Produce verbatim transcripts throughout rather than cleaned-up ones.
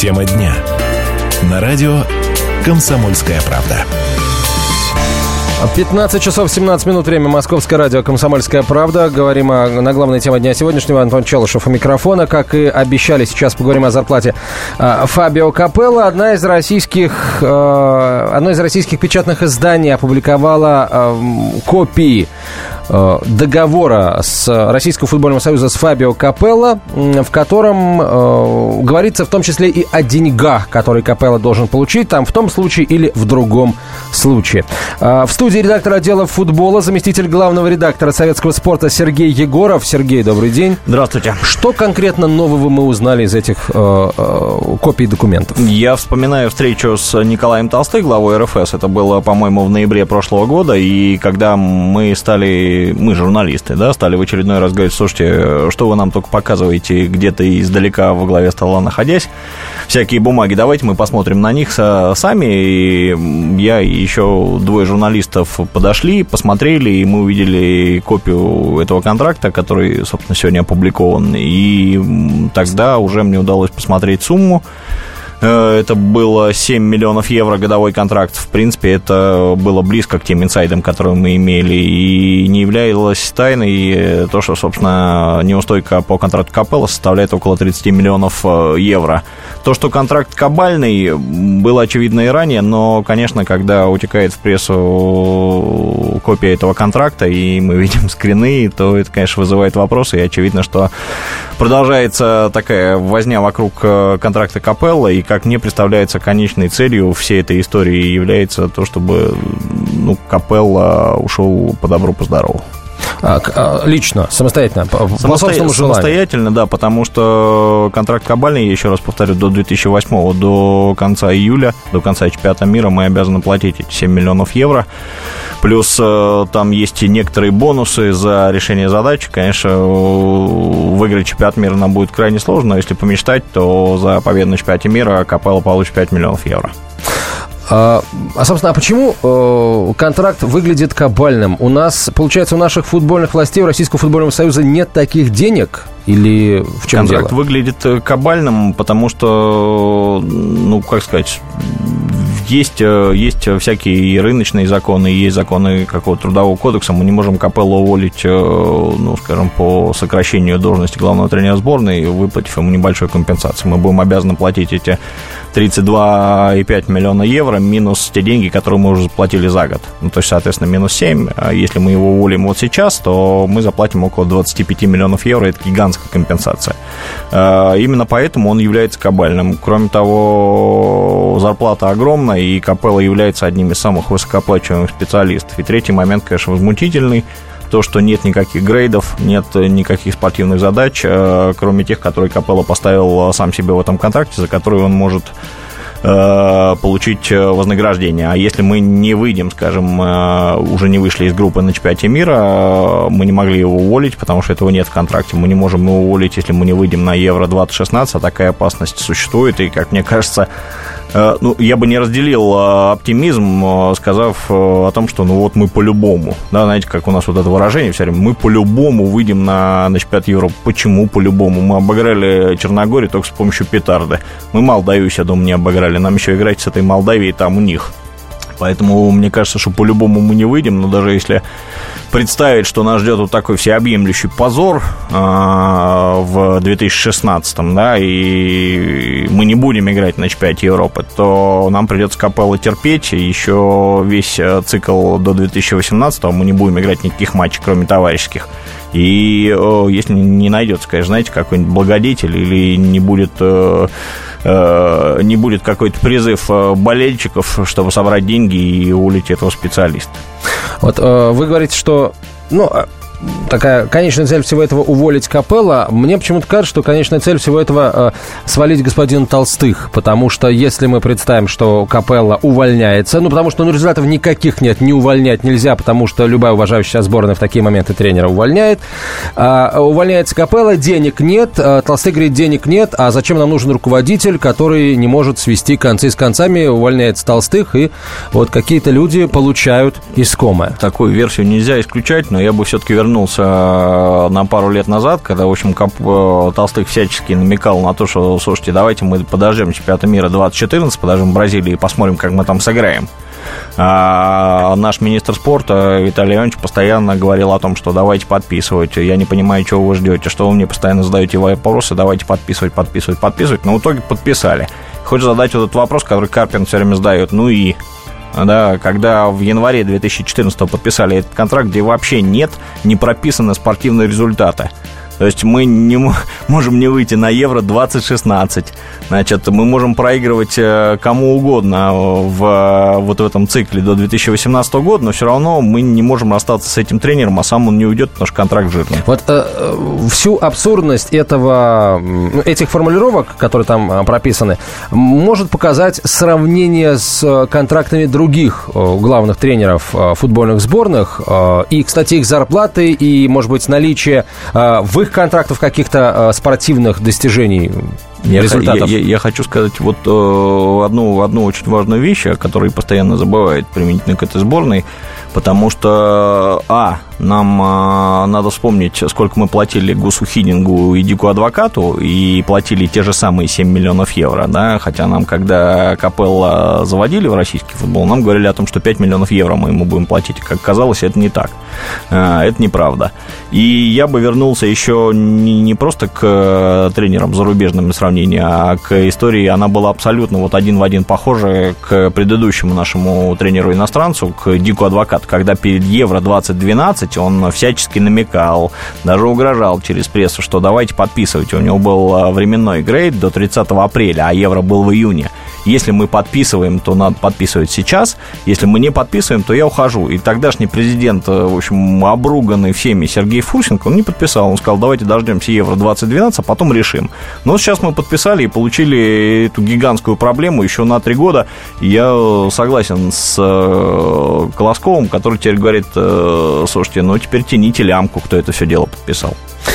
Тема дня. На радио «Комсомольская правда». пятнадцать часов семнадцать минут, время, Московское радио «Комсомольская правда». Говорим о, на главной теме дня сегодняшнего. Антон Челышев у микрофона. Как и обещали, сейчас поговорим о зарплате э, Фабио Капелло. Одна из российских, э, одно из российских печатных изданий опубликовала э, копии э, договора с Российским футбольным союзом с Фабио Капелло, э, в котором э, говорится в том числе и о деньгах, которые Капелло должен получить, там в том случае или в другом случае. Э, в студии редактор отдела футбола, заместитель главного редактора советского спорта Сергей Егоров. Сергей, добрый день. Здравствуйте. Что конкретно нового мы узнали из этих э, э, копий документов? Я вспоминаю встречу с Николаем Толстых, главой эр эф эс. Это было, по-моему, в ноябре прошлого года. И когда мы стали, мы журналисты, да, стали в очередной раз говорить: слушайте, что вы нам только показываете где-то издалека во главе стола находясь, всякие бумаги, давайте мы посмотрим на них сами. И я и еще двое журналистов подошли, посмотрели, и мы увидели копию этого контракта, который, собственно, сегодня опубликован. И тогда уже мне удалось посмотреть сумму. Это было семь миллионов евро годовой контракт. В принципе, это было близко к тем инсайдам, которые мы имели. И не являлось тайной то, что, собственно, неустойка по контракту Капелло составляет около тридцать миллионов евро. То, что контракт кабальный, было очевидно и ранее, но, конечно, когда утекает в прессу копия этого контракта, и мы видим скрины, то это, конечно, вызывает вопросы. И очевидно, что продолжается такая возня вокруг контракта Капелло, и, как мне представляется, конечной целью всей этой истории является то, чтобы, ну, Капелло ушел по добру, по здорову. А, лично, самостоятельно, по, Самосто... по собственному желанию. Самостоятельно, да, потому что контракт кабальный, я еще раз повторю, до две тысячи восьмого, до конца июля, до конца чемпионата мира мы обязаны платить эти семь миллионов евро. Плюс там есть и некоторые бонусы за решение задач. Конечно, выиграть чемпионат мира нам будет крайне сложно, но если помечтать, то за победу на чемпионате мира Капелло получит пять миллионов евро. А, а, собственно, а почему э, контракт выглядит кабальным? У нас, получается, у наших футбольных властей, у Российского футбольного союза нет таких денег? Или в чем контракт дело? Выглядит кабальным, потому что, ну, как сказать, есть, есть всякие рыночные законы, есть законы какого-то трудового кодекса. Мы не можем Капелло уволить, ну, скажем, по сокращению должности главного тренера сборной, выплатив ему небольшую компенсацию. Мы будем обязаны платить эти тридцать два и пять миллиона евро минус те деньги, которые мы уже заплатили за год. Ну, то есть, соответственно, минус семь. А если мы его уволим вот сейчас, то мы заплатим около двадцать пять миллионов евро. Это гигантская компенсация. Именно поэтому он является кабальным. Кроме того, зарплата огромная, и Капелло является одним из самых высокооплачиваемых специалистов. И третий момент, конечно, возмутительный. То, что нет никаких грейдов, нет никаких спортивных задач, кроме тех, которые Капелло поставил сам себе в этом контракте, за которые он может получить вознаграждение. А если мы не выйдем, скажем, уже не вышли из группы на чемпионате мира, мы не могли его уволить, потому что этого нет в контракте. Мы не можем его уволить, если мы не выйдем на Евро двадцать шестнадцать, а такая опасность существует. И, как мне кажется, ну, я бы не разделил оптимизм, сказав о том, что ну вот мы по-любому, да, знаете, как у нас вот это выражение все время, мы по-любому выйдем на, на чемпионат Европы. Почему по-любому? Мы обыграли Черногорию только с помощью петарды. Мы Молдавию, я думаю, не обыграли. Нам еще играть с этой Молдавией там у них. Поэтому мне кажется, что по-любому мы не выйдем, но даже если представить, что нас ждет вот такой всеобъемлющий позор э, в две тысячи шестнадцатом, да, и мы не будем играть на чемпионате Европы, то нам придется Капелло терпеть, и еще весь цикл до две тысячи восемнадцатого мы не будем играть никаких матчей, кроме товарищеских. И э, если не найдется, конечно, знаете, какой-нибудь благодетель или не будет... Э, не будет какой-то призыв болельщиков, чтобы собрать деньги и уволить этого специалиста. Вот вы говорите, что, ну, такая конечная цель всего этого — уволить Капелло. Мне почему-то кажется, что конечная цель всего этого — свалить господина Толстых, потому что если мы представим, что Капелло увольняется, ну, потому что ну, результатов никаких нет, не увольнять нельзя, потому что любая уважающая сборная в такие моменты тренера увольняет. А, увольняется Капелло, денег нет, а, Толстый говорит, денег нет, а зачем нам нужен руководитель, который не может свести концы с концами, увольняется Толстых, и вот какие-то люди получают искомое. Такую версию нельзя исключать, но я бы все-таки вернулся оглянулся на пару лет назад, когда, в общем, Толстых всячески намекал на то, что, слушайте, давайте мы подождем чемпионата мира двадцать четырнадцать, подождем Бразилии и посмотрим, как мы там сыграем. А наш министр спорта Виталий Иванович постоянно говорил о том, что давайте подписывать, я не понимаю, чего вы ждете, что вы мне постоянно задаете вопросы, давайте подписывать, подписывать, подписывать, но в итоге подписали. Хочется задать вот этот вопрос, который Карпин все время задает, ну и... Да, когда в январе две тысячи четырнадцатого подписали этот контракт, где вообще нет, не прописаны спортивные результаты. То есть мы не можем не выйти на Евро двадцать шестнадцать. Значит, мы можем проигрывать кому угодно в, вот в этом цикле до две тысячи восемнадцатого года, но все равно мы не можем расстаться с этим тренером, а сам он не уйдет, потому что контракт жирный. Вот э, всю абсурдность этого, этих формулировок, которые там прописаны, может показать сравнение с контрактами других главных тренеров футбольных сборных. И, кстати, их зарплаты и, может быть, наличие в их контрактов каких-то спортивных достижений, я, результатов. Я, я, я хочу сказать вот э, одну, одну очень важную вещь, о которой постоянно забывают применительно к этой сборной, потому что, а, нам э, надо вспомнить, сколько мы платили Гусу Хидингу и Дику Адвокату, и платили те же самые семь миллионов евро, да, хотя нам, когда Капелло заводили в российский футбол, нам говорили о том, что пять миллионов евро мы ему будем платить, как оказалось, это не так, э, это неправда. И я бы вернулся еще не, не просто к тренерам зарубежным сравнению, а к истории, она была абсолютно вот один в один похожа к предыдущему нашему тренеру-иностранцу, к Дику Адвокату, когда перед Евро двадцать двенадцать он всячески намекал, даже угрожал через прессу, что давайте подписывайте. У него был временной грейд до тридцатого апреля, а Евро был в июне. Если мы подписываем, то надо подписывать сейчас. Если мы не подписываем, то я ухожу. И тогдашний президент, в общем, обруганный всеми Сергей Фурсенко, он не подписал. Он сказал, давайте дождемся Евро двадцать двенадцать, а потом решим. Но сейчас мы подписали и получили эту гигантскую проблему еще на три года. Я согласен с Колосковым, который теперь говорит, слушайте, ну теперь тяните лямку, кто это все дело подписал.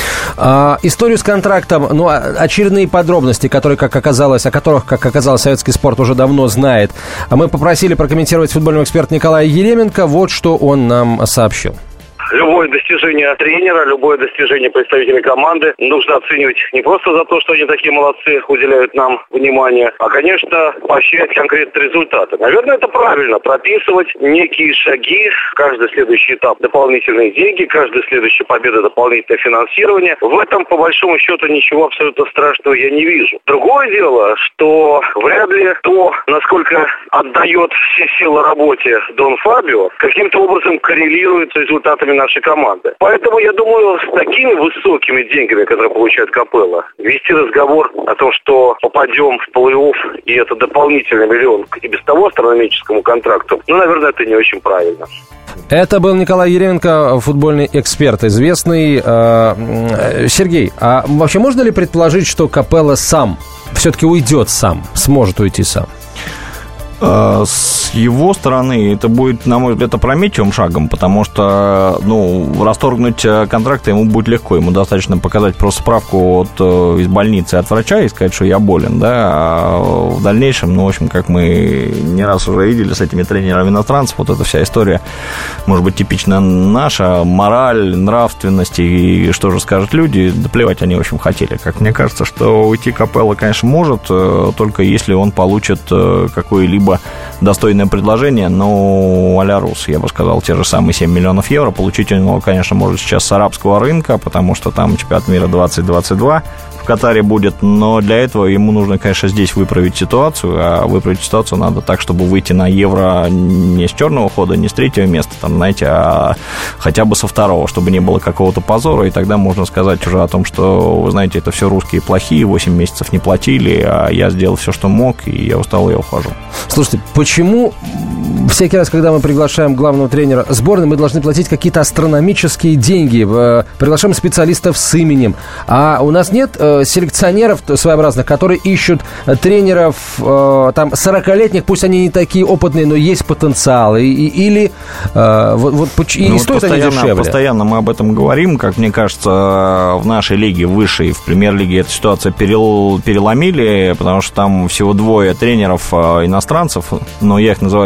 А, историю с контрактом, ну, очередные подробности, которые, как оказалось, о которых, как оказалось, советский спорт уже давно знает. Мы попросили прокомментировать футбольного эксперта Николая Еременко. Вот что он нам сообщил. Любое достижение тренера, любое достижение представителей команды нужно оценивать не просто за то, что они такие молодцы, уделяют нам внимание, а, конечно, поощрять конкретные результаты. Наверное, это правильно, прописывать некие шаги, каждый следующий этап дополнительные деньги, каждая следующая победа дополнительное финансирование. В этом, по большому счету, ничего абсолютно страшного я не вижу. Другое дело, что вряд ли то, насколько отдает все силы работе Дон Фабио, каким-то образом коррелирует с результатами нашей команды. Поэтому, я думаю, с такими высокими деньгами, которые получает Капелло, вести разговор о том, что попадем в плей-офф, и это дополнительный миллион к и без того астрономическому контракту, ну, наверное, это не очень правильно. Это был Николай Еременко, футбольный эксперт, известный. Сергей, а вообще можно ли предположить, что Капелло сам все-таки уйдет сам, сможет уйти сам? С его стороны это будет, на мой взгляд, опрометчивым шагом, потому что, ну, расторгнуть контракт ему будет легко. Ему достаточно показать просто справку от, из больницы от врача и сказать, что я болен, да, а в дальнейшем, ну, в общем, как мы не раз уже видели с этими тренерами иностранцев, вот эта вся история, может быть, типично наша, мораль, нравственность и что же скажут люди, да плевать они, в общем, хотели. Как мне кажется, что уйти Капелло, конечно, может, только если он получит какое-либо достойное предложение, но а-ля Рус, я бы сказал, те же самые семь миллионов евро. Получить он его, конечно, может сейчас с арабского рынка, потому что там чемпионат мира двадцать двадцать два в Катаре будет, но для этого ему нужно, конечно, здесь выправить ситуацию, а выправить ситуацию надо так, чтобы выйти на Евро не с черного хода, не с третьего места, там, знаете, а хотя бы со второго, чтобы не было какого-то позора, и тогда можно сказать уже о том, что, вы знаете, это все русские плохие, восемь месяцев не платили, а я сделал все, что мог, и я устал, и я ухожу. Слушайте, почему всякий раз, когда мы приглашаем главного тренера сборной, мы должны платить какие-то астрономические деньги, приглашаем специалистов с именем, а у нас нет селекционеров своеобразных, которые ищут тренеров там сорокалетних, пусть они не такие опытные, но есть потенциал, и, или вот, вот, и ну, стоит они дешевле. Постоянно мы об этом говорим, как мне кажется, в нашей лиге высшей, в премьер-лиге эту ситуацию перел, переломили, потому что там всего двое тренеров иностранцев, но я их называю так полноценными,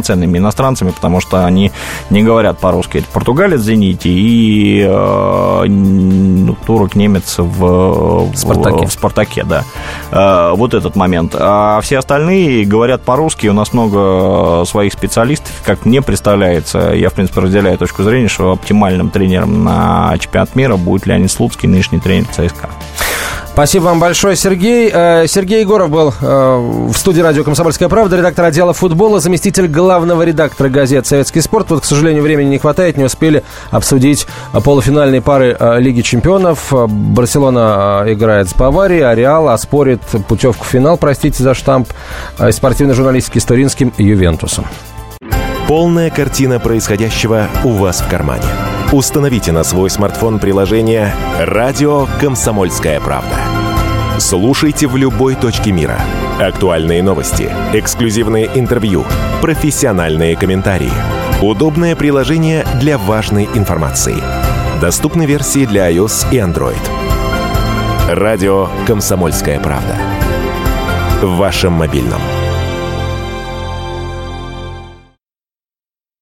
полноценными иностранцами, потому что они не говорят по-русски. Это португалец в «Зените» и э, ну, турок, немец в, в, Спартаке. в «Спартаке», да. Э, вот этот момент. А все остальные говорят по-русски. У нас много своих специалистов. Как мне представляется, я, в принципе, разделяю точку зрения, что оптимальным тренером на чемпионат мира будет Леонид Слуцкий, нынешний тренер ЦСКА. Спасибо вам большое, Сергей. Сергей Егоров был в студии радио «Комсомольская правда», редактор отдела футбола, заместитель главного редактора газет «Советский спорт». Вот, к сожалению, времени не хватает, не успели обсудить полуфинальные пары Лиги чемпионов. Барселона играет с Баварией, а Реал оспорит путевку в финал, простите за штамп, спортивной журналистики с туринским «Ювентусом». Полная картина происходящего у вас в кармане. Установите на свой смартфон приложение «Радио Комсомольская правда». Слушайте в любой точке мира. Актуальные новости, эксклюзивные интервью, профессиональные комментарии. Удобное приложение для важной информации. Доступны версии для iOS и Android. «Радио Комсомольская правда». В вашем мобильном.